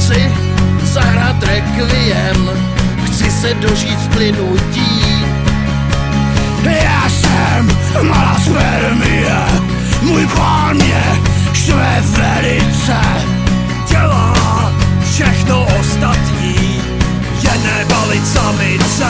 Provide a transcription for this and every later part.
si zahrát requiem, chci se dožít v plynutí. Já jsem malá spermie, můj pán mě štve velice. Dělá všechno ostatní, jen nebalit samice.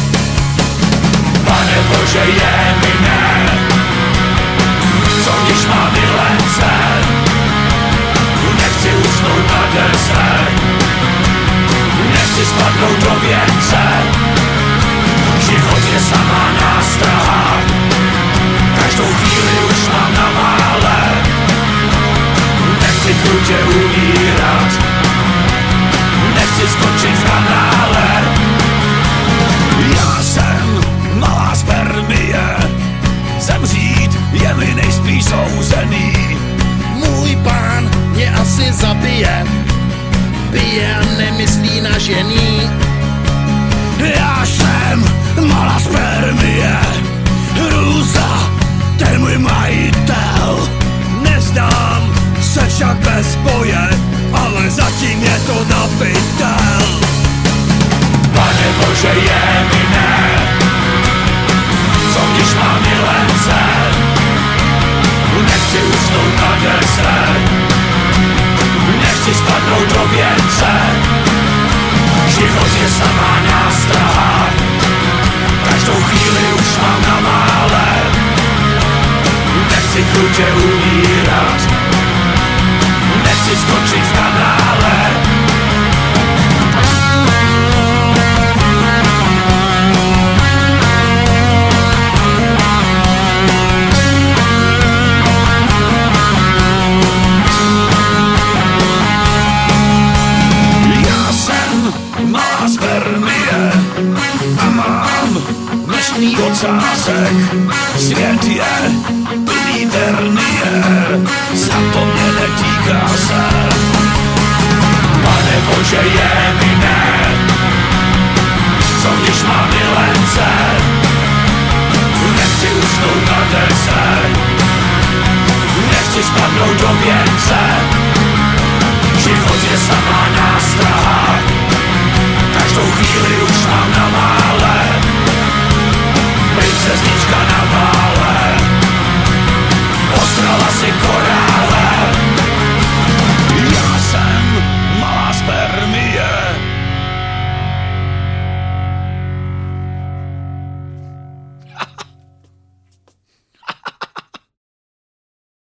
Pane Bože, je mi ne, co když mám milence? Nechci usnout na deser, nechci spadnout do věnce. Život je samá nástraha, každou chvíli už mám na mále. Nechci krutě umírat, nechci skončit v kanále. Já jsem malá spermie, zemřít je mi nejspíš souzený. Můj pán mě asi zabije, pije a nemyslí na žení. Já jsem malá spermie, hrůza, ten můj majitel. Nezdám se však bez boje, ale zatím je to na pytel. Pane Bože, je mi ne, co když mám milence? Nechci usnout na deser, nechci spadnout do věnce. Život je samá nástraha, každou chvíli už mám na mále. Nechci krutě umírat, nechci skončit v kanále. Malá spermie a mám dnešní ocásek. Svět je plný ternier, za to mě netýká se. Pane Bože, je mi ne, co když mám milence? Nechci usnout na deser, nechci spadnout do věnce. Život je samá nástraha, každou chvíli už mám na mále.